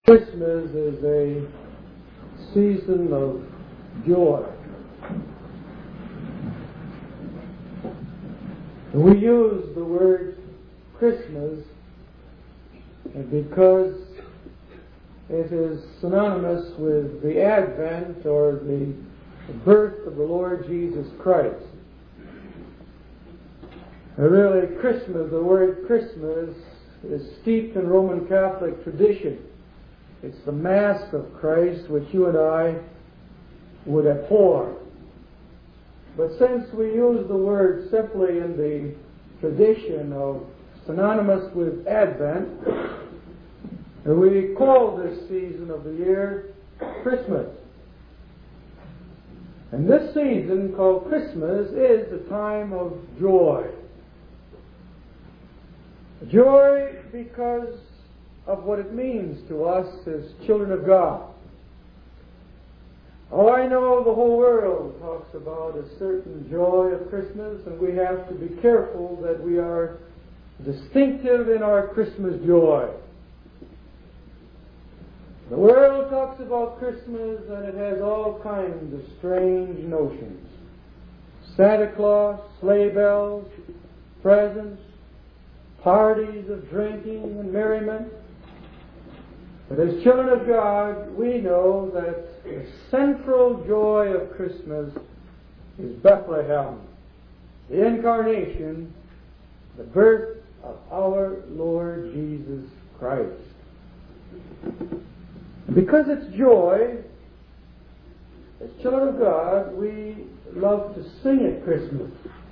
Christmas is a season of joy. We use the word Christmas because it is synonymous with the advent or the birth of the Lord Jesus Christ. Really, Christmas, the word Christmas, is steeped in Roman Catholic tradition. It's the Mass of Christ which you and I would abhor. But since we use the word simply in the tradition of synonymous with Advent, we call this season of the year Christmas. And this season called Christmas is a time of joy. Joy because of what it means to us as children of God. Oh, I know the whole world talks about a certain joy of Christmas, and we have to be careful that we are distinctive in our Christmas joy. The world talks about Christmas, and it has all kinds of strange notions. Santa Claus, sleigh bells, presents, parties of drinking and merriment. But as children of God, we know that the central joy of Christmas is Bethlehem, the incarnation, the birth of our Lord Jesus Christ. And because it's joy, as children of God, we love to sing at Christmas.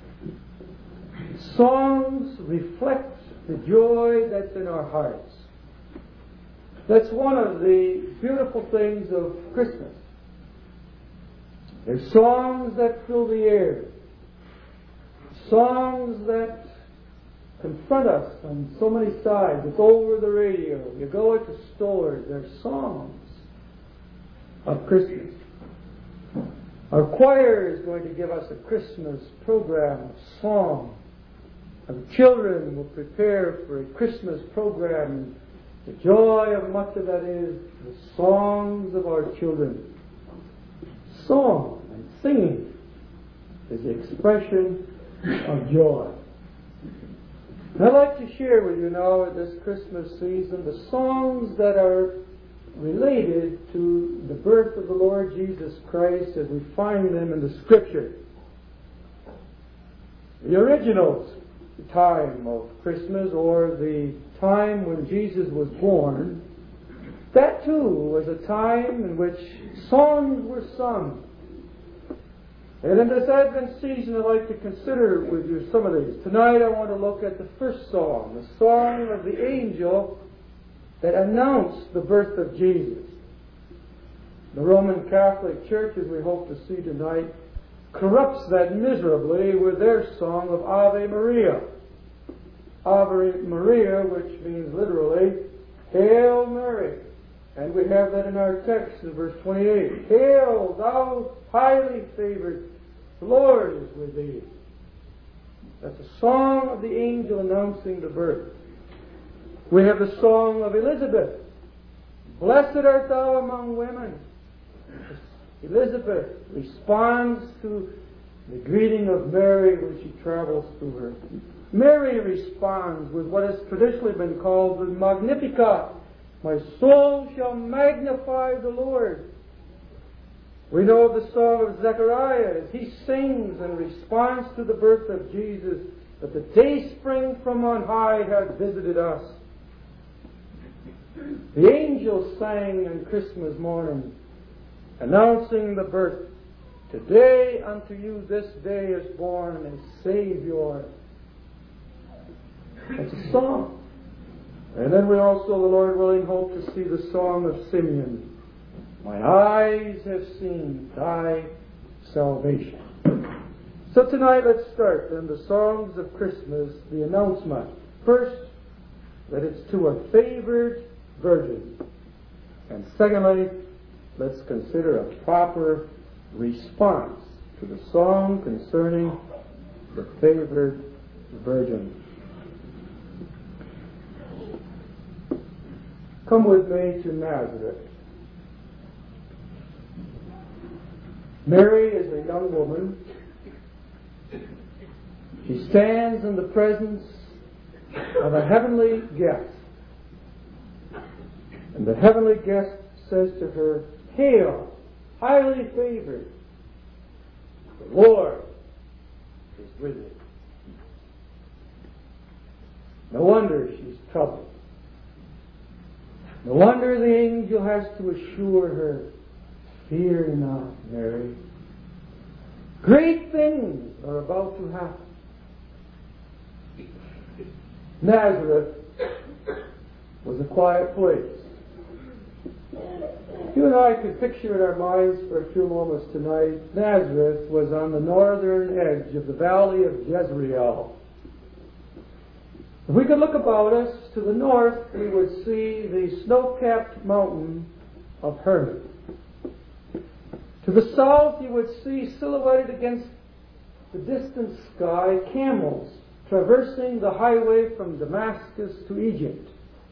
Songs reflect the joy that's in our hearts. That's one of the beautiful things of Christmas. There's songs that fill the air. Songs that confront us on so many sides. It's over the radio. You go into stores. There's songs of Christmas. Our choir is going to give us a Christmas program of song. And children will prepare for a Christmas program. The joy of much of that is the songs of our children. Song and singing is the expression of joy. And I'd like to share with you now at this Christmas season the songs that are related to the birth of the Lord Jesus Christ as we find them in the Scripture. The originals, the time of Christmas or the time when Jesus was born, that too was a time in which songs were sung. And in this Advent season, I'd like to consider with you some of these. Tonight I want to look at the first song, the song of the angel that announced the birth of Jesus. The Roman Catholic Church, as we hope to see tonight, corrupts that miserably with their song of Ave Maria. Ave Maria, which means literally, Hail Mary. And we have that in our text in verse 28. Hail, thou highly favored, the Lord is with thee. That's a song of the angel announcing the birth. We have the song of Elizabeth. Blessed art thou among women. Elizabeth responds to the greeting of Mary when she travels through her. Mary responds with what has traditionally been called the Magnificat. My soul shall magnify the Lord. We know of the song of Zechariah as he sings in response to the birth of Jesus that the day spring from on high hath visited us. The angels sang on Christmas morning, announcing the birth. Today unto you this day is born a Savior. It's a song. And then we also, the Lord willing, hope to see the song of Simeon. My eyes have seen thy salvation. So tonight let's start in the songs of Christmas, the announcement. First, that it's to a favored virgin. And secondly, let's consider a proper response to the song concerning the favored virgin. Come with me to Nazareth. Mary is a young woman. She stands in the presence of a heavenly guest. And the heavenly guest says to her, "Hail, highly favored. The Lord is with you." No wonder she's troubled. No wonder the angel has to assure her, "Fear not, Mary. Great things are about to happen." Nazareth was a quiet place. You and I could picture in our minds for a few moments tonight, Nazareth was on the northern edge of the valley of Jezreel. If we could look about us to the north, we would see the snow-capped mountain of Hermon. To the south, you would see silhouetted against the distant sky camels traversing the highway from Damascus to Egypt.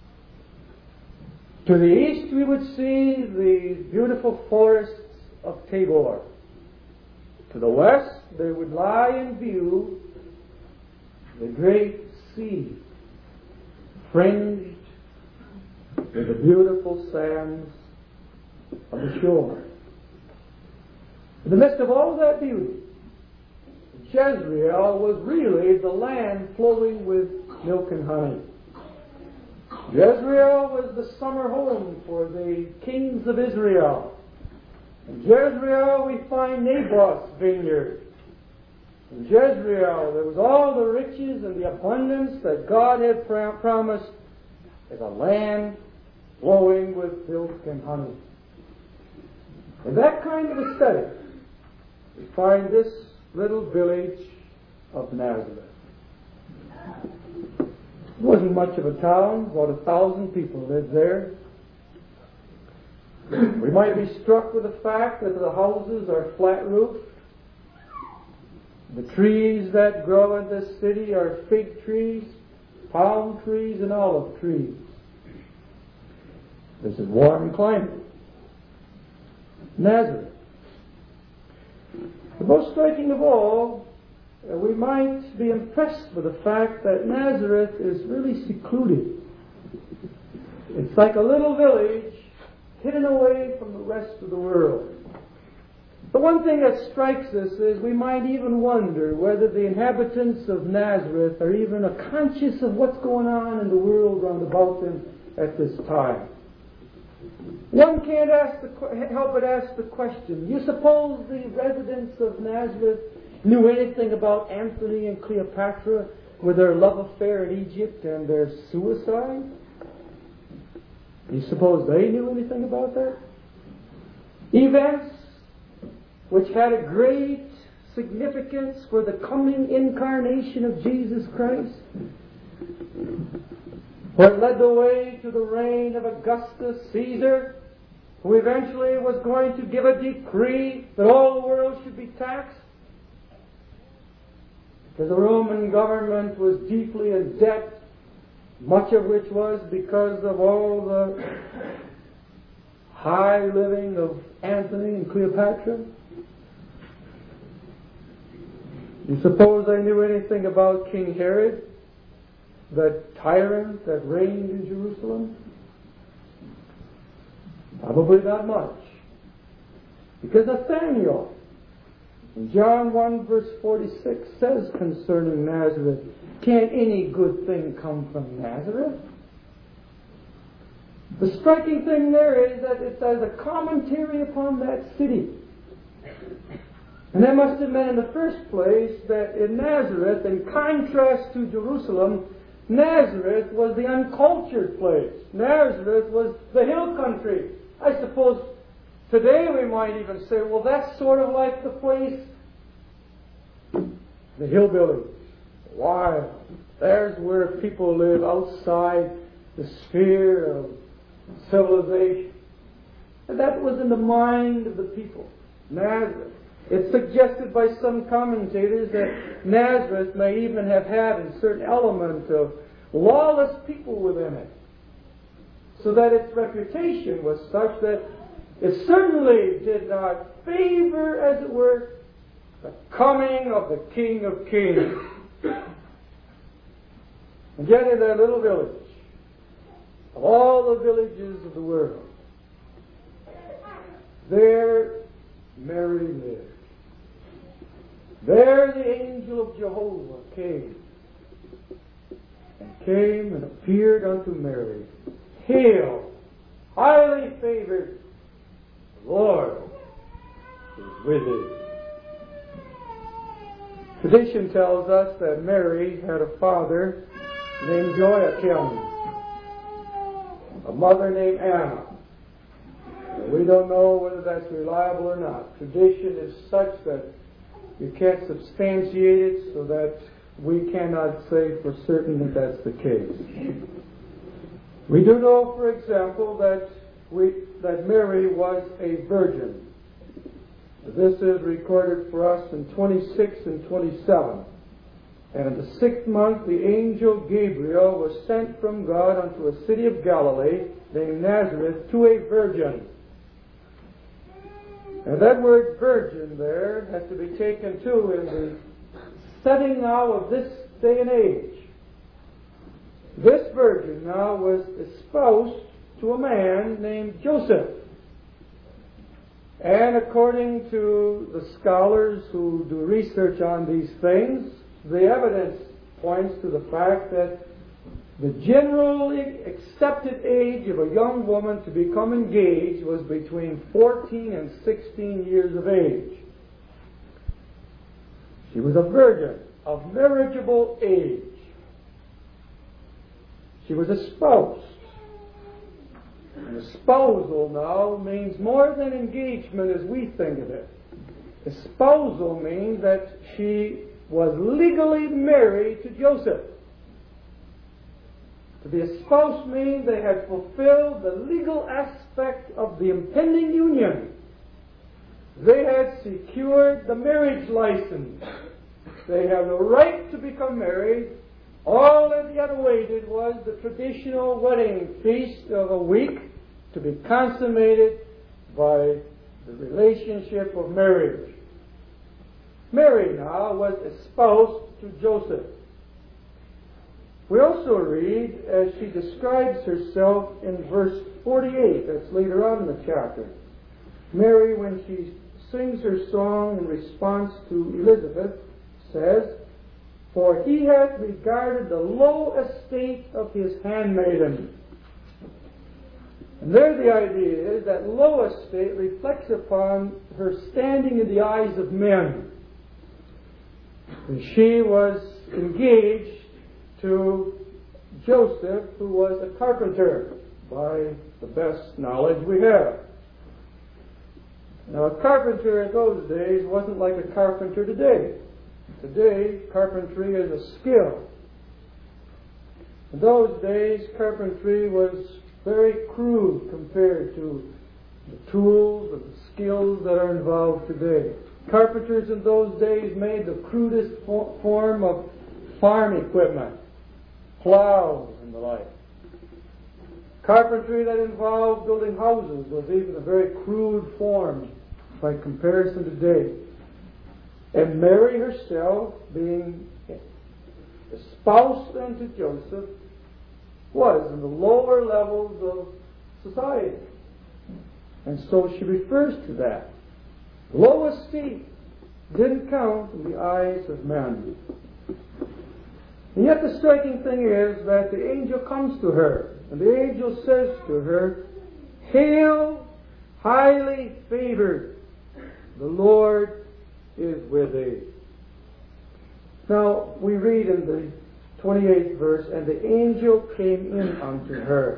To the east, we would see the beautiful forests of Tabor. To the west, there would lie in view the great sea, fringed with the beautiful sands of the shore. In the midst of all that beauty, Jezreel was really the land flowing with milk and honey. Jezreel was the summer home for the kings of Israel. In Jezreel we find Naboth's vineyard. In Jezreel there was all the riches and the abundance that God had promised as a land flowing with milk and honey. In that kind of a setting, we find this little village of Nazareth. It wasn't much of a town. About 1,000 people lived there. We might be struck with the fact that the houses are flat roofed. The trees that grow in this city are fig trees, palm trees, and olive trees. This is warm climate. Nazareth. The most striking of all, we might be impressed with the fact that Nazareth is really secluded. It's like a little village hidden away from the rest of the world. The one thing that strikes us is we might even wonder whether the inhabitants of Nazareth are even conscious of what's going on in the world round about them at this time. One can't help but ask the question, you suppose the residents of Nazareth knew anything about Antony and Cleopatra with their love affair in Egypt and their suicide? You suppose they knew anything about that? Events which had a great significance for the coming incarnation of Jesus Christ. What led the way to the reign of Augustus Caesar, who eventually was going to give a decree that all the world should be taxed. Because the Roman government was deeply in debt, much of which was because of all the high living of Antony and Cleopatra. You suppose they knew anything about King Herod, that tyrant that reigned in Jerusalem? Probably not much. Because Nathanael, in John 1 verse 46, says concerning Nazareth, "Can any good thing come from Nazareth?" The striking thing there is that it's as a commentary upon that city. And that must have meant in the first place that in Nazareth, in contrast to Jerusalem, Nazareth was the uncultured place. Nazareth was the hill country. I suppose today we might even say, well, that's sort of like the place, the hillbillies. Wild. There's where people live outside the sphere of civilization. And that was in the mind of the people. Nazareth. It's suggested by some commentators that Nazareth may even have had a certain element of lawless people within it. so that its reputation was such that it certainly did not favor, as it were, the coming of the King of Kings. And yet in that little village, of all the villages of the world, there Mary lived. There the angel of Jehovah came and appeared unto Mary. Hail, highly favored, the Lord is with thee. Tradition tells us that Mary had a father named Joachim, a mother named Anna. We don't know whether that's reliable or not. Tradition is such that you can't substantiate it, so that we cannot say for certain that that's the case. We do know, for example, that Mary was a virgin. This is recorded for us in 26 and 27. And in the 6th month, the angel Gabriel was sent from God unto a city of Galilee named Nazareth to a virgin. And that word virgin there has to be taken too in the setting now of this day and age. This virgin now was espoused to a man named Joseph. And according to the scholars who do research on these things, the evidence points to the fact that the generally accepted age of a young woman to become engaged was between 14 and 16 years of age. She was a virgin of marriageable age. She was espoused. And espousal now means more than engagement as we think of it. Espousal means that she was legally married to Joseph. To be espoused means they had fulfilled the legal aspect of the impending union. They had secured the marriage license. They had the right to become married. All that yet awaited was the traditional wedding feast of a week to be consummated by the relationship of marriage. Mary now was espoused to Joseph. We also read, as she describes herself in verse 48, that's later on in the chapter. Mary, when she sings her song in response to Elizabeth, says, "For he hath regarded the low estate of his handmaiden." And there the idea is that low estate reflects upon her standing in the eyes of men. And she was engaged to Joseph, who was a carpenter, by the best knowledge we have. Now, a carpenter in those days wasn't like a carpenter today. Today, carpentry is a skill. In those days, carpentry was very crude compared to the tools and the skills that are involved today. Carpenters in those days made the crudest form of farm equipment, plows and the like. Carpentry that involved building houses was even a very crude form by comparison today. And Mary herself, being espoused unto Joseph, was in the lower levels of society. And so she refers to that. Low estate didn't count in the eyes of men. And yet the striking thing is that the angel comes to her, and the angel says to her, "Hail, highly favored, the Lord is with thee." Now, we read in the 28th verse, "And the angel came in unto her."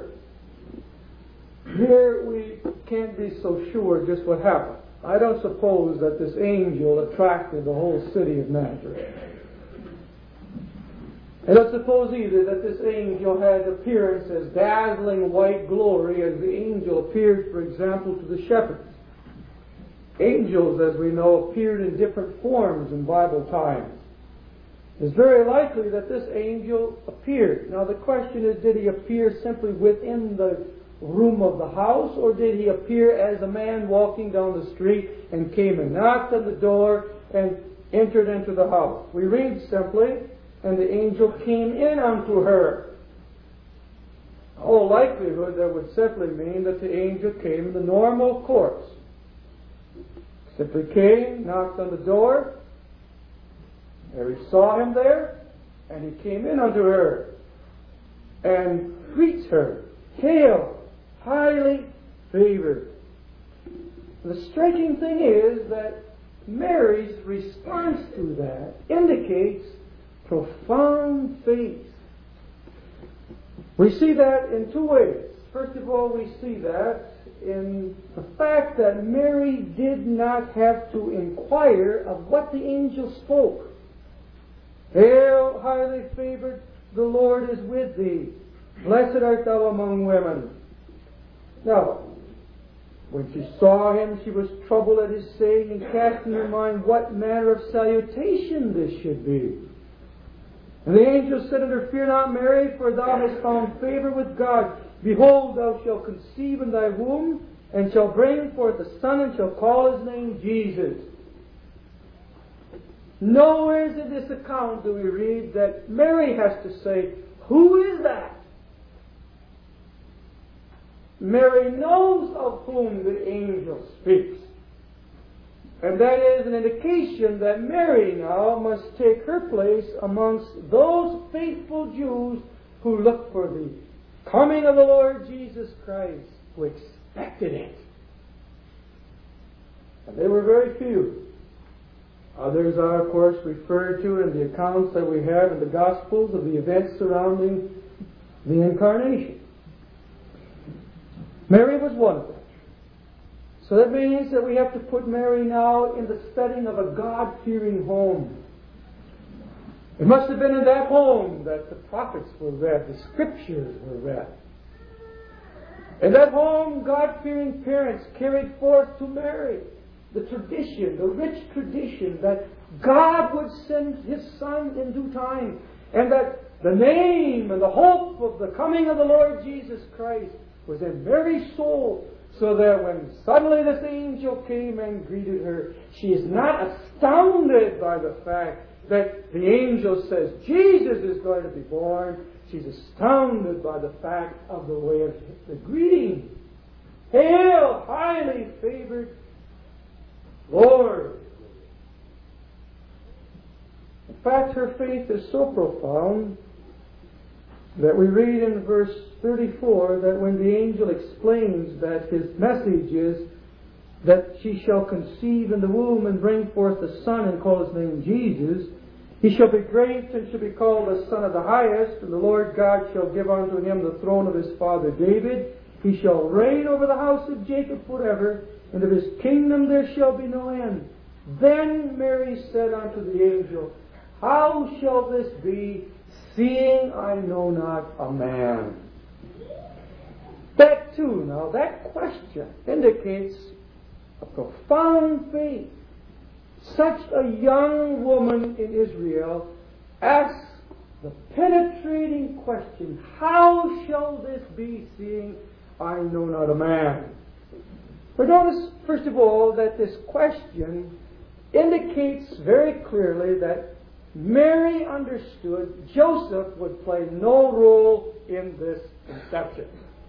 Here we can't be so sure just what happened. I don't suppose that this angel attracted the whole city of Nazareth. I don't suppose either that this angel had appearance as dazzling white glory as the angel appeared, for example, to the shepherds. Angels, as we know, appeared in different forms in Bible times. It's very likely that this angel appeared. Now the question is, did he appear simply within the room of the house, or did he appear as a man walking down the street and came and knocked on the door and entered into the house? We read simply, and the angel came in unto her. In all likelihood, that would simply mean that the angel came in the normal course. Simply came, knocked on the door, Mary saw him there, and he came in unto her and greets her, "Hail, highly favored." The striking thing is that Mary's response to that indicates profound faith. We see that in two ways. First of all, we see that in the fact that Mary did not have to inquire of what the angel spoke. "Hail, highly favored, the Lord is with thee. Blessed art thou among women." Now, when she saw him, she was troubled at his saying, and cast in her mind what manner of salutation this should be. And the angel said unto her, "Fear not, Mary, for thou hast found favor with God. Behold, thou shalt conceive in thy womb, and shalt bring forth a son, and shalt call his name Jesus." Nowhere in this account do we read that Mary has to say, "Who is that?" Mary knows of whom the angel speaks. And that is an indication that Mary now must take her place amongst those faithful Jews who look for the coming of the Lord Jesus Christ, who expected it. And they were very few. Others are, of course, referred to in the accounts that we have in the Gospels of the events surrounding the Incarnation. Mary was one of them. So that means that we have to put Mary now in the setting of a God-fearing home. It must have been in that home that the prophets were read, the scriptures were read. In that home, God-fearing parents carried forth to Mary the tradition, the rich tradition that God would send His Son in due time, and that the name and the hope of the coming of the Lord Jesus Christ was in Mary's soul, so that when suddenly this angel came and greeted her, she is not astounded by the fact that the angel says Jesus is going to be born. She's astounded by the fact of the way of the greeting. "Hail, highly favored Lord." In fact, her faith is so profound that we read in verse 34 that when the angel explains that his message is that she shall conceive in the womb and bring forth a son and call his name Jesus, he shall be great and shall be called the Son of the Highest, and the Lord God shall give unto him the throne of his father David. He shall reign over the house of Jacob forever, and of his kingdom there shall be no end. Then Mary said unto the angel, "How shall this be, seeing I know not a man?" That too, now, that question indicates a profound faith. Such a young woman in Israel asks the penetrating question, "How shall this be, seeing I know not a man?" But notice, first of all, that this question indicates very clearly that Mary understood Joseph would play no role in this conception.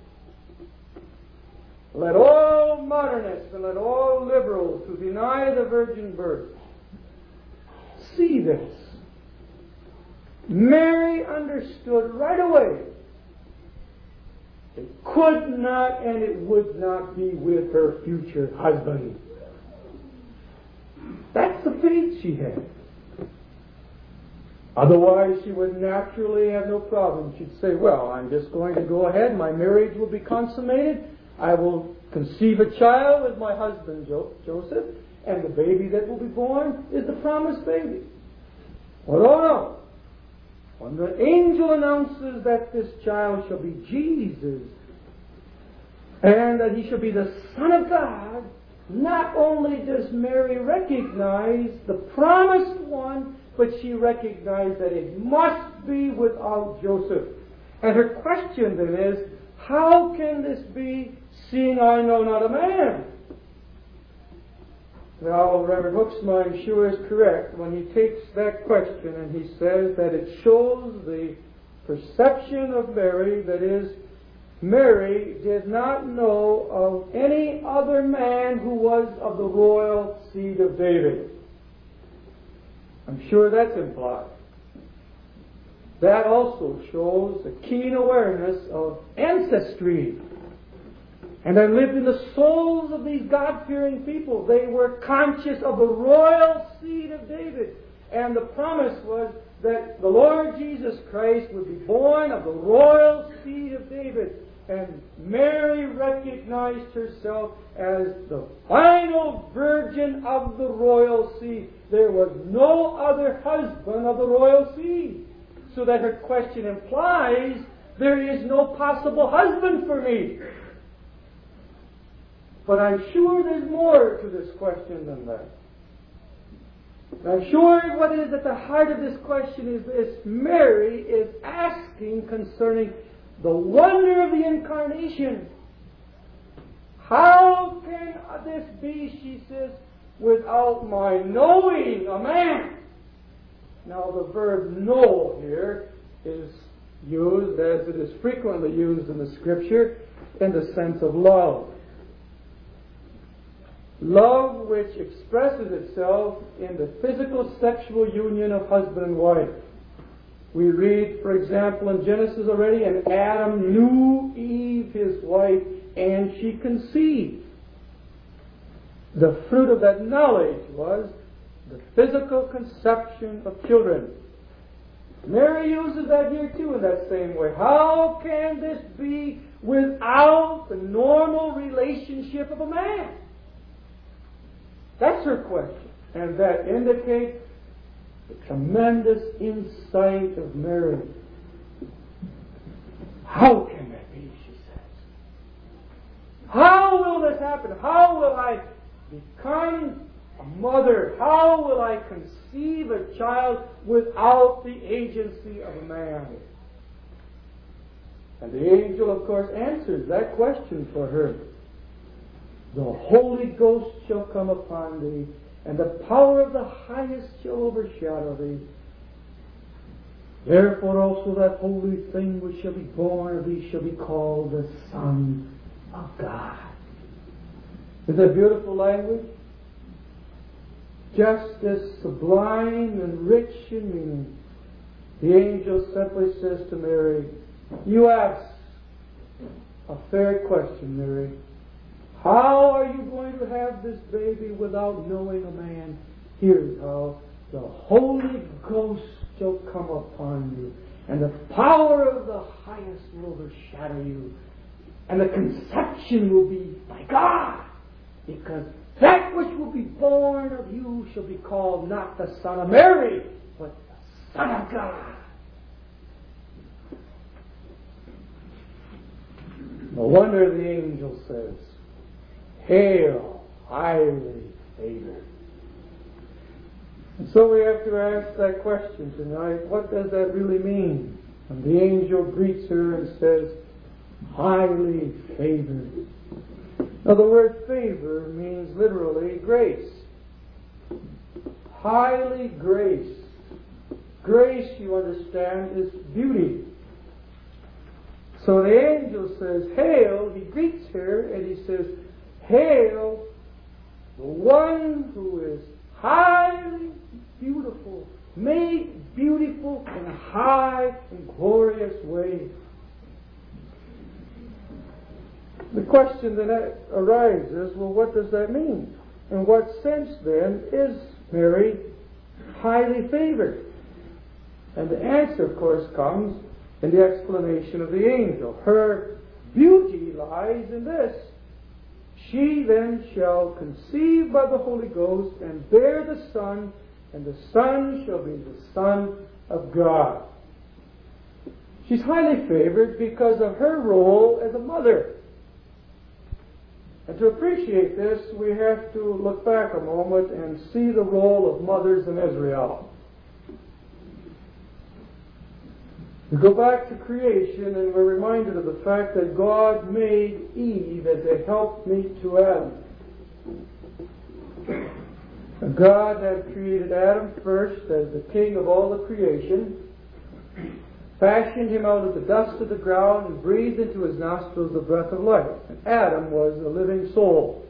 Let all modernists and let all liberals who deny the virgin birth see this. Mary understood right away it could not and it would not be with her future husband. That's the faith she had. Otherwise, she would naturally have no problem. She'd say, "Well, I'm just going to go ahead. My marriage will be consummated. I will conceive a child with my husband Joseph, and the baby that will be born is the promised baby." Well, no. When the angel announces that this child shall be Jesus, and that he shall be the Son of God, not only does Mary recognize the promised one, but she recognized that it must be without Joseph. And her question then is, how can this be, seeing I know not a man? Well, Reverend Hooksma, I'm sure, is correct when he takes that question and he says that it shows the perception of Mary, that is, Mary did not know of any other man who was of the royal seed of David. I'm sure that's implied. That also shows a keen awareness of ancestry. And that lived in the souls of these God-fearing people. They were conscious of the royal seed of David. And the promise was that the Lord Jesus Christ would be born of the royal seed of David. And Mary recognized herself as the final virgin of the royal seed. There was no other husband of the royal seed. So that her question implies, there is no possible husband for me. But I'm sure there's more to this question than that. I'm sure what is at the heart of this question is this. Mary is asking concerning the wonder of the Incarnation. How can this be, she says, without my knowing a man? Now the verb know here is used, as it is frequently used in the Scripture, in the sense of love. Love which expresses itself in the physical sexual union of husband and wife. We read, for example, in Genesis already, and Adam knew Eve, his wife, and she conceived. The fruit of that knowledge was the physical conception of children. Mary uses that here too in that same way. How can this be without the normal relationship of a man? That's her question. And that indicates the tremendous insight of Mary. How can that be, she says. How will this happen? How will I become a mother? How will I conceive a child without the agency of a man? And the angel, of course, answers that question for her. The Holy Ghost shall come upon thee, and the power of the highest shall overshadow thee. Therefore also that holy thing which shall be born of thee shall be called the Son of God. Isn't that beautiful language? Just as sublime and rich in meaning. The angel simply says to Mary, you ask a fair question, Mary. How are you going to have this baby without knowing a man? Here's how. The Holy Ghost shall come upon you, and the power of the highest will overshadow you, and the conception will be by God, because that which will be born of you shall be called not the Son of Mary, but the Son of God. No wonder the angel says, Hail, highly favored. And so we have to ask that question tonight. What does that really mean? And the angel greets her and says, highly favored. Now the word favor means literally grace. Highly graced. Grace, you understand, is beauty. So the angel says, Hail, he greets her and he says, Hail, the one who is highly beautiful, made beautiful in a high and glorious way. The question then arises, well, what does that mean? In what sense then is Mary highly favored? And the answer, of course, comes in the explanation of the angel. Her beauty lies in this. She then shall conceive by the Holy Ghost and bear the Son, and the Son shall be the Son of God. She's highly favored because of her role as a mother. And to appreciate this, we have to look back a moment and see the role of mothers in Israel. We go back to creation and we're reminded of the fact that God made Eve as a helpmeet to Adam. And God had created Adam first as the king of all the creation, fashioned him out of the dust of the ground and breathed into his nostrils the breath of life. And Adam was a living soul.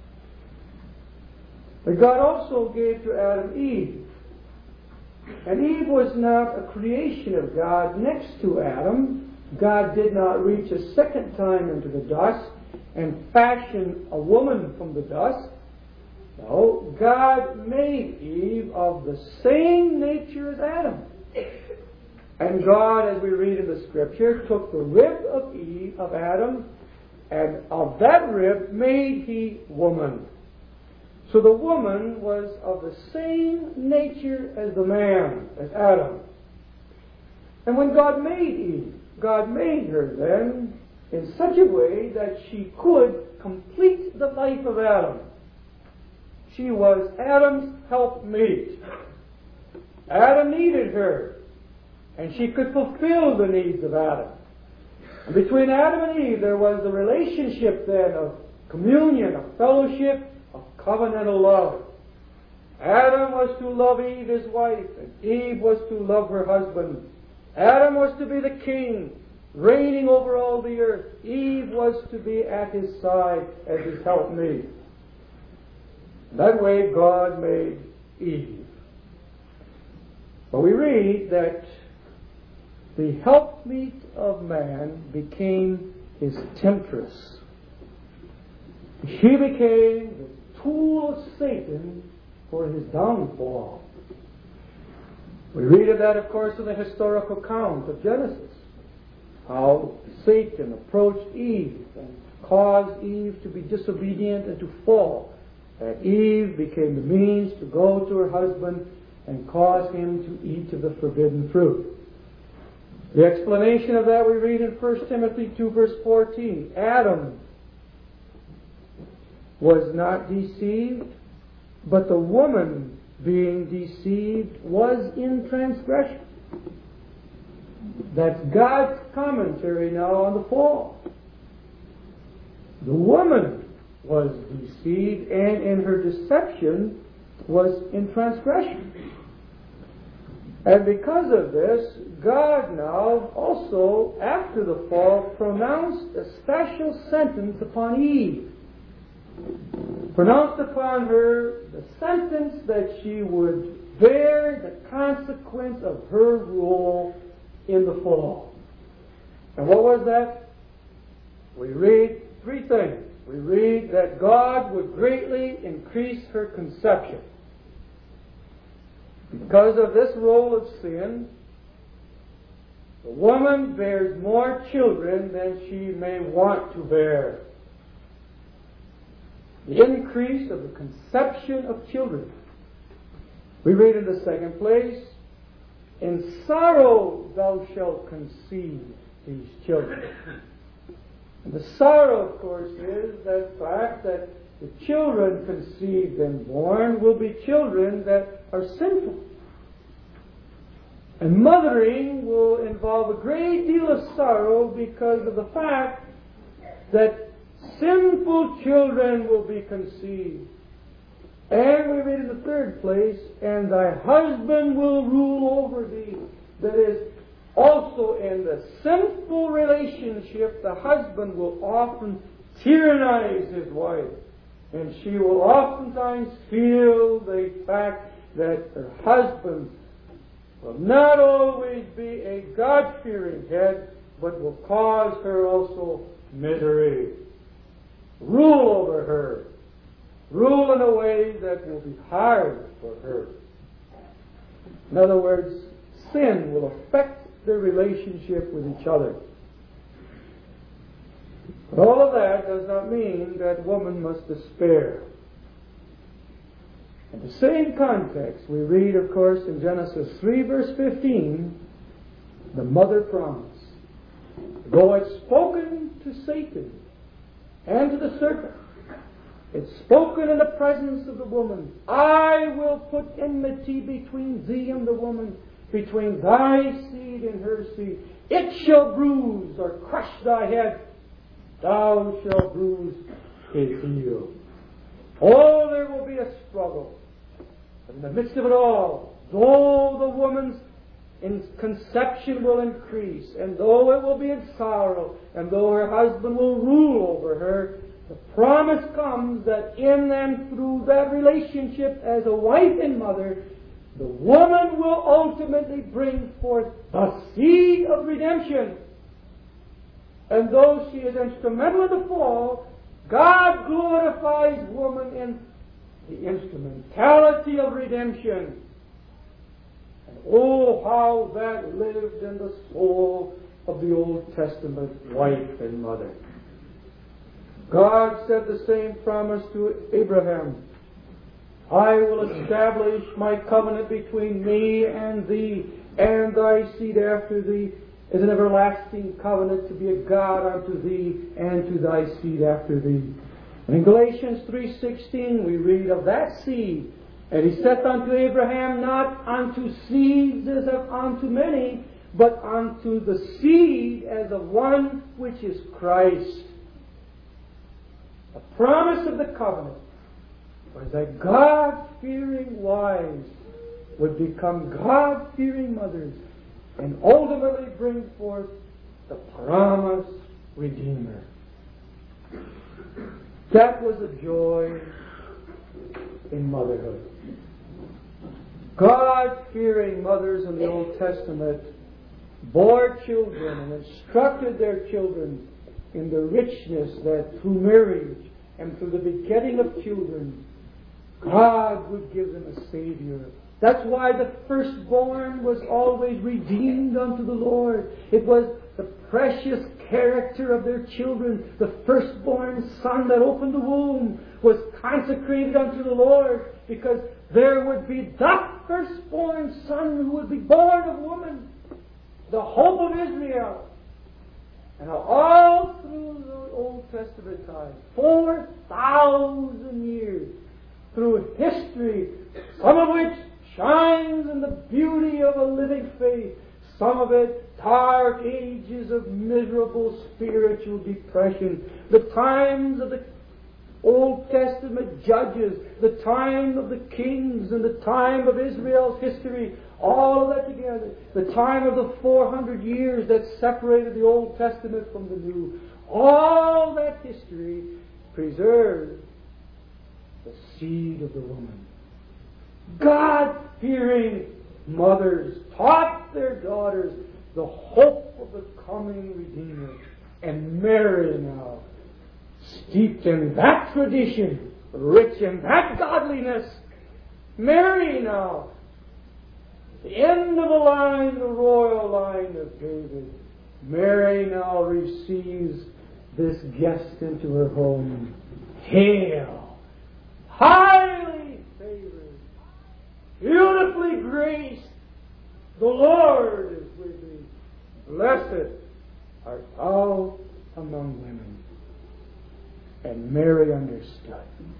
But God also gave to Adam Eve. And Eve was not a creation of God next to Adam. God did not reach a second time into the dust and fashion a woman from the dust. No, God made Eve of the same nature as Adam. And God, as we read in the Scripture, took the rib of Eve, of Adam, and of that rib made he woman. So the woman was of the same nature as the man, as Adam. And when God made Eve, God made her then in such a way that she could complete the life of Adam. She was Adam's helpmeet. Adam needed her, and she could fulfill the needs of Adam. And between Adam and Eve there was a relationship then of communion, of fellowship, of covenantal love. Adam was to love Eve, his wife, and Eve was to love her husband. Adam was to be the king, reigning over all the earth. Eve was to be at his side as his helpmeet. That way God made Eve. But we read that the helpmeet of man became his temptress. She became the tool of Satan for his downfall. We read of that, of course, in the historical account of Genesis. How Satan approached Eve and caused Eve to be disobedient and to fall. And Eve became the means to go to her husband and cause him to eat of the forbidden fruit. The explanation of that we read in 1 Timothy 2 verse 14. Adam was not deceived, but the woman being deceived was in transgression. That's God's commentary now on the fall. The woman was deceived, and in her deception was in transgression. And because of this, God now also, after the fall, pronounced a special sentence upon Eve. Pronounced upon her the sentence that she would bear the consequence of her rule in the fall. And what was that? We read three things. We read that God would greatly increase her conception. Because of this role of sin, the woman bears more children than she may want to bear. The increase of the conception of children. We read in the second place, in sorrow thou shalt conceive these children. And the sorrow, of course, is the fact that the children conceived and born will be children that are sinful. And mothering will involve a great deal of sorrow because of the fact that sinful children will be conceived. And we read in the third place, and thy husband will rule over thee. That is, also in the sinful relationship, the husband will often tyrannize his wife. And she will oftentimes feel the fact that her husband will not always be a God-fearing head, but will cause her also misery. Rule over her. Rule in a way that will be hard for her. In other words, sin will affect their relationship with each other. But all of that does not mean that woman must despair. In the same context, we read, of course, in Genesis 3 verse 15, the mother promise. Though it's spoken to Satan and to the serpent, it's spoken in the presence of the woman, I will put enmity between thee and the woman, between thy seed and her seed. It shall bruise or crush thy head. Thou shalt bruise his heel. Oh, there will be a struggle. But in the midst of it all, though the woman's conception will increase, and though it will be in sorrow, and though her husband will rule over her, the promise comes that in and through that relationship as a wife and mother, the woman will ultimately bring forth the seed of redemption. And though she is instrumental in the fall, God glorifies woman in the instrumentality of redemption. And oh, how that lived in the soul of the Old Testament wife and mother. God said the same promise to Abraham. I will establish my covenant between me and thee and thy seed after thee as an everlasting covenant to be a God unto thee and to thy seed after thee. And in Galatians 3:16 we read of that seed. And he saith unto Abraham, not unto seeds as of unto many, but unto the seed as of one which is Christ. The promise of the covenant was that God-fearing wives would become God-fearing mothers and ultimately bring forth the promised Redeemer. That was the joy in motherhood. God-fearing mothers in the Old Testament bore children and instructed their children in the richness that through marriage and through the begetting of children, God would give them a Savior. That's why the firstborn was always redeemed unto the Lord. It was the precious character of their children. The firstborn son that opened the womb was consecrated unto the Lord, because there would be that firstborn son who would be born of woman, the hope of Israel. And all through the Old Testament time, 4,000 years, through history, some of which shines in the beauty of a living faith, some of it dark ages of miserable spiritual depression, the times of the Old Testament judges, the time of the kings and the time of Israel's history, all of that together, the time of the 400 years that separated the Old Testament from the New, all that history preserved the seed of the woman. God-fearing mothers taught their daughters the hope of the coming Redeemer. And Mary now, steeped in that tradition, rich in that godliness, Mary now, the end of the line, the royal line of David, Mary now receives this guest into her home. Hail, highly favored, beautifully graced, the Lord is with thee. Blessed art thou among women. And Mary understood.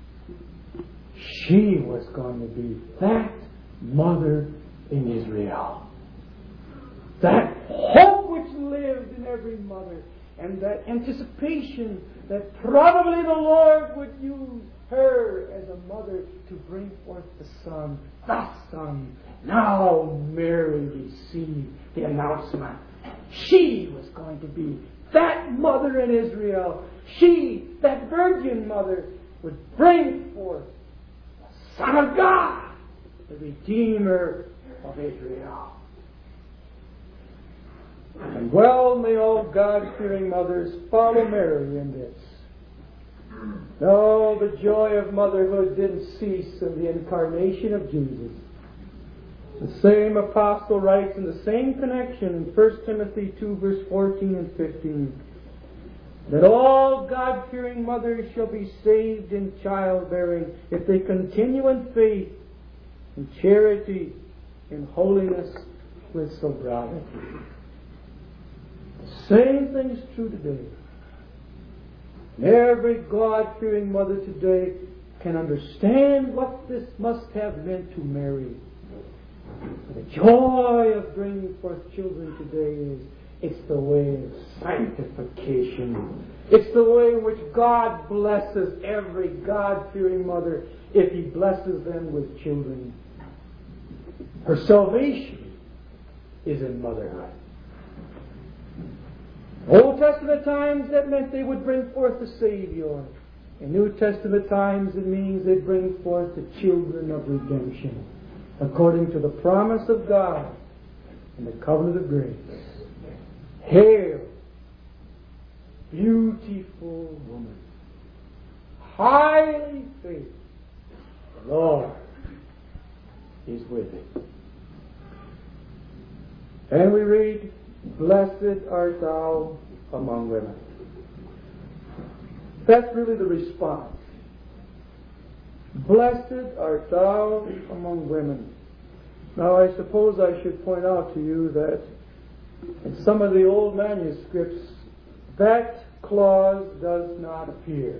She was going to be that mother in Israel. That hope which lived in every mother, and that anticipation that probably the Lord would use her as a mother to bring forth the Son. The Son. Now Mary received the announcement. She was going to be that mother in Israel. She, that virgin mother, would bring forth the Son of God, the Redeemer of Israel. And well may all God-fearing mothers follow Mary in this. No, the joy of motherhood didn't cease in the incarnation of Jesus. The same apostle writes in the same connection in 1 Timothy 2 verse 14 and 15 that all God-fearing mothers shall be saved in childbearing if they continue in faith, in charity, in holiness, with sobriety. The same thing is true today. And every God-fearing mother today can understand what this must have meant to Mary. The joy of bringing forth children today is It's the way of sanctification. It's the way in which God blesses every God-fearing mother if He blesses them with children. Her salvation is in motherhood. Old Testament times, that meant they would bring forth the Savior. In New Testament times, it means they bring forth the children of redemption, according to the promise of God and the covenant of grace. Hail, beautiful woman, highly favored, the Lord is with thee. And we read, blessed art thou among women. That's really the response. Blessed art thou among women. Now I suppose I should point out to you that in some of the old manuscripts, that clause does not appear.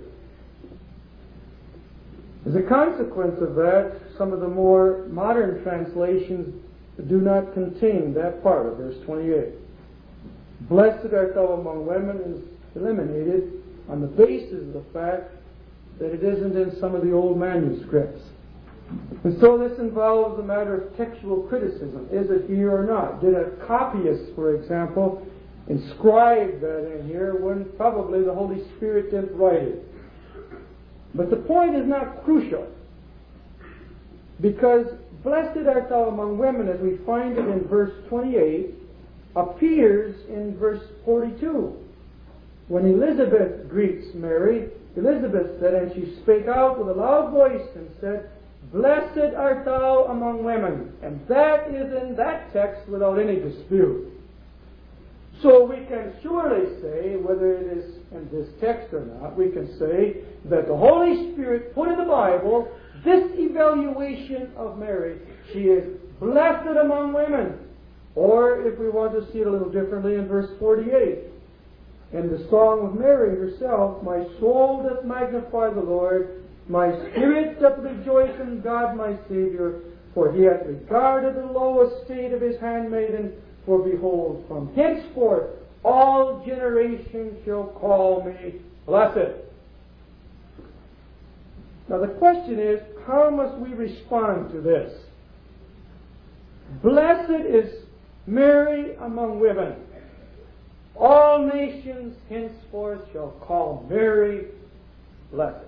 As a consequence of that, some of the more modern translations do not contain that part of verse 28. Blessed art thou among women is eliminated on the basis of the fact that it isn't in some of the old manuscripts. And so this involves a matter of textual criticism. Is it here or not? Did a copyist, for example, inscribe that in here when probably the Holy Spirit didn't write it? But the point is not crucial, because blessed art thou among women, as we find it in verse 28, appears in verse 42. When Elizabeth greets Mary, Elizabeth said, and she spake out with a loud voice and said, blessed art thou among women. And that is in that text without any dispute. So we can surely say, whether it is in this text or not, we can say that the Holy Spirit put in the Bible this evaluation of Mary. She is blessed among women. Or, if we want to see it a little differently, in verse 48, in the Song of Mary herself, my soul doth magnify the Lord, my spirit doth rejoice in God my Saviour, for He hath regarded the low estate of His handmaiden. For behold, from henceforth all generations shall call me blessed. Now the question is, how must we respond to this? Blessed is Mary among women. All nations henceforth shall call Mary blessed.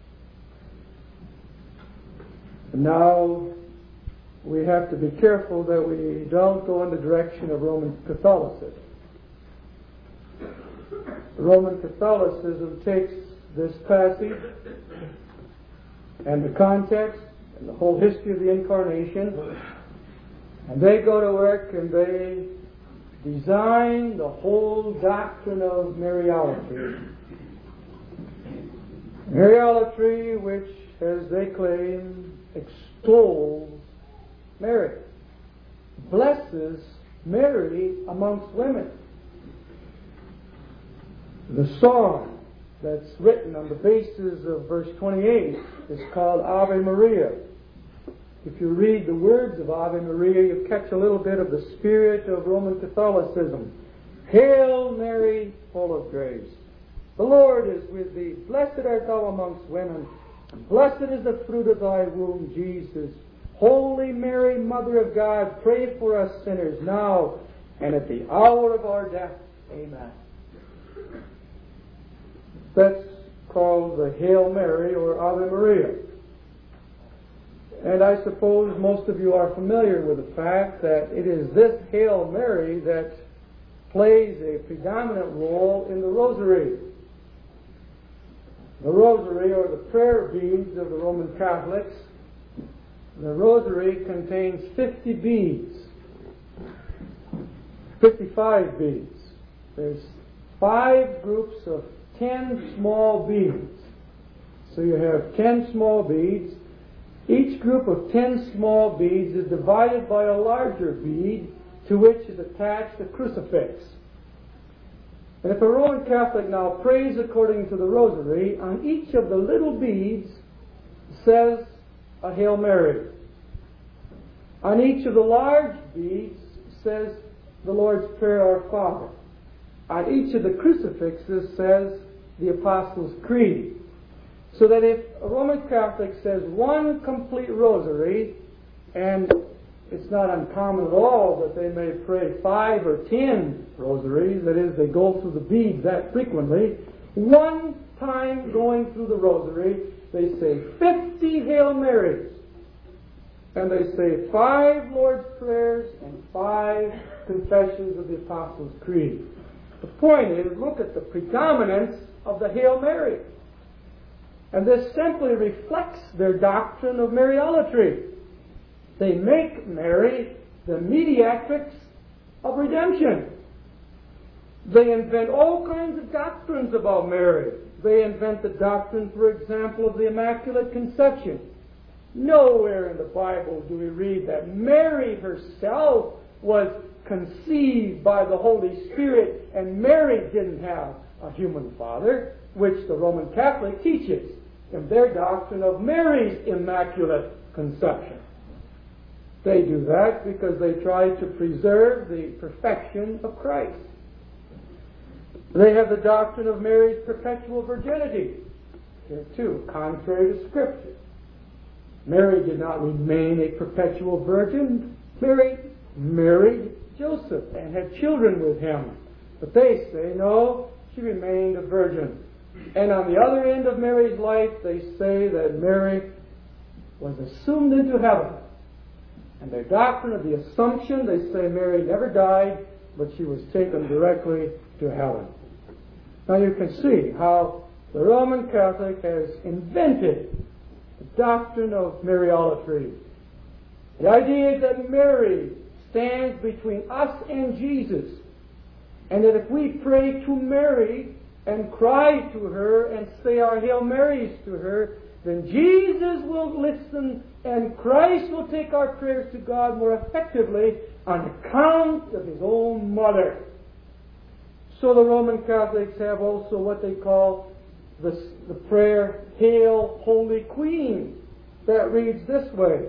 Now, we have to be careful that we don't go in the direction of Roman Catholicism. Roman Catholicism takes this passage and the context and the whole history of the Incarnation, and they go to work and they design the whole doctrine of Mariolatry. Mariolatry, which, as they claim, extols Mary, blesses Mary amongst women. The song that's written on the basis of verse 28 is called Ave Maria. If you read the words of Ave Maria, you catch a little bit of the spirit of Roman Catholicism. Hail Mary, full of grace. The Lord is with thee. Blessed art thou amongst women, and blessed is the fruit of thy womb, Jesus. Holy Mary, Mother of God, pray for us sinners now and at the hour of our death. Amen. That's called the Hail Mary or Ave Maria. And I suppose most of you are familiar with the fact that it is this Hail Mary that plays a predominant role in the Rosary. The Rosary, or the prayer beads of the Roman Catholics, the Rosary contains 50 beads, 55 beads. There's 5 groups of 10 small beads. So you have 10 small beads. Each group of 10 small beads is divided by a larger bead to which is attached a crucifix. And if a Roman Catholic now prays according to the Rosary, on each of the little beads says a Hail Mary. On each of the large beads says the Lord's Prayer, Our Father. on each of the crucifixes says the Apostles' Creed. So that if a Roman Catholic says one complete rosary, and it's not uncommon at all that they may pray 5 or 10 rosaries, that is, they go through the beads that frequently, one time going through the rosary, they say 50 Hail Marys, and they say 5 Lord's Prayers and 5 confessions of the Apostles' Creed. The point is, look at the predominance of the Hail Mary. And this simply reflects their doctrine of Mariolatry. They make Mary the mediatrix of redemption. They invent all kinds of doctrines about Mary. They invent the doctrine, for example, of the Immaculate Conception. Nowhere in the Bible do we read that Mary herself was conceived by the Holy Spirit and Mary didn't have a human father, which the Roman Catholic teaches in their doctrine of Mary's Immaculate Conception. They do that because they try to preserve the perfection of Christ. They have the doctrine of Mary's perpetual virginity. Here too, contrary to Scripture. Mary did not remain a perpetual virgin. Mary married Joseph and had children with him. But they say, no, she remained a virgin. And on the other end of Mary's life, they say that Mary was assumed into heaven. And their doctrine of the Assumption, they say Mary never died, but she was taken directly to heaven. Now you can see how the Roman Catholic has invented the doctrine of Mariolatry. The idea is that Mary stands between us and Jesus, and that if we pray to Mary and cry to her and say our Hail Marys to her, then Jesus will listen and Christ will take our prayers to God more effectively on account of His own mother. So the Roman Catholics have also what they call the prayer, Hail, Holy Queen, that reads this way: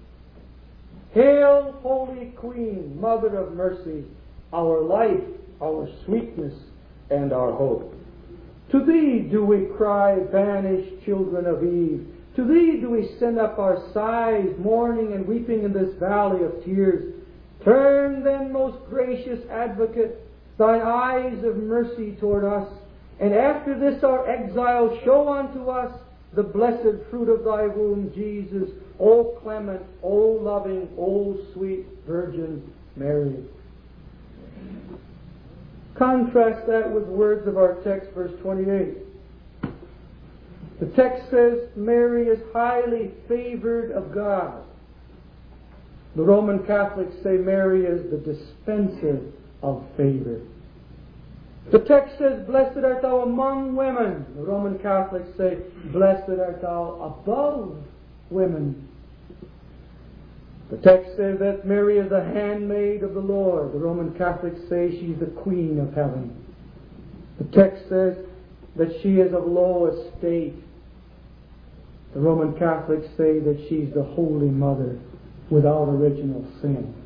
Hail, Holy Queen, Mother of Mercy, our life, our sweetness, and our hope. To Thee do we cry, banished children of Eve. To Thee do we send up our sighs, mourning and weeping in this valley of tears. Turn then, most gracious Advocate, Thine eyes of mercy toward us, and after this our exile show unto us the blessed fruit of Thy womb, Jesus, O clement, O loving, O sweet Virgin Mary. Contrast that with words of our text, verse 28. The text says, Mary is highly favored of God. The Roman Catholics say Mary is the dispenser of favor. The text says, Blessed art thou among women. The Roman Catholics say, Blessed art thou above women. The text says that Mary is the handmaid of the Lord. The Roman Catholics say she's the Queen of Heaven. The text says that she is of low estate. The Roman Catholics say that she's the Holy Mother without original sin.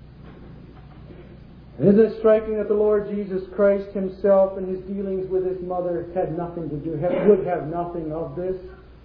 Isn't it striking that the Lord Jesus Christ Himself in His dealings with His mother had nothing to do, would have nothing of this?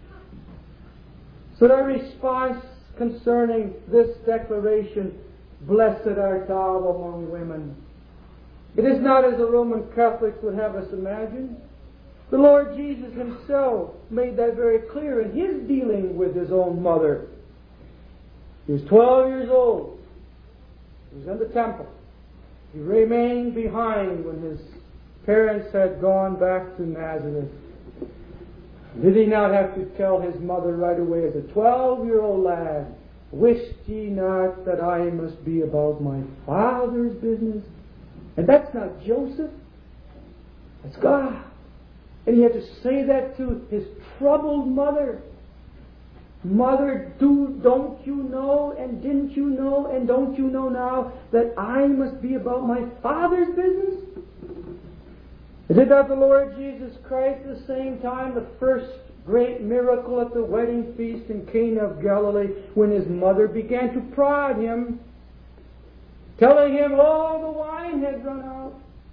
So their response concerning this declaration, Blessed art thou among women, it is not as the Roman Catholics would have us imagine. The Lord Jesus Himself made that very clear in His dealing with His own mother. He was 12 years old. He was in the temple. He remained behind when His parents had gone back to Nazareth. Did He not have to tell His mother right away as a 12-year-old lad, Wist ye not that I must be about my Father's business? And that's not Joseph. That's God. And He had to say that to His troubled mother. Mother, don't you know, and didn't you know, and don't you know now that I must be about my Father's business? Did not the Lord Jesus Christ at the same time, the first great miracle at the wedding feast in Cana of Galilee, when His mother began to prod Him, telling Him all the wine had run out,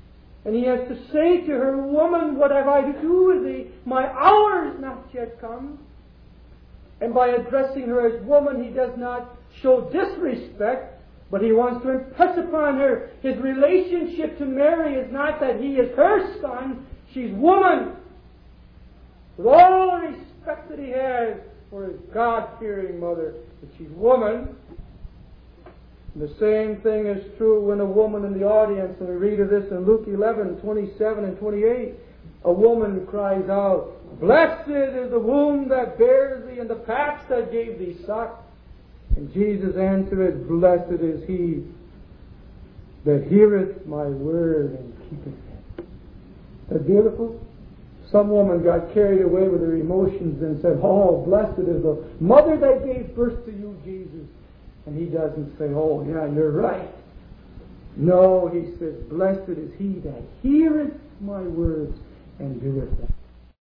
And he has to say to her, "Woman, what have I to do with thee? My hour is not yet come." And by addressing her as woman, he does not show disrespect, but he wants to impress upon her his relationship to Mary is not that he is her son, she's woman. With all the respect that he has for his God-fearing mother, but she's woman. And the same thing is true when a woman in the audience, and we read of this in Luke 11:27 and 28, a woman cries out, "Blessed is the womb that bears thee, and the paps that gave thee suck." And Jesus answered, "Blessed is he that heareth my word and keepeth it." Isn't that beautiful? Some woman got carried away with her emotions and said, "Oh, blessed is the mother that gave birth to you, Jesus." And he doesn't say, "Oh, yeah, you're right." No, he says, "Blessed is he that heareth my words and doeth them."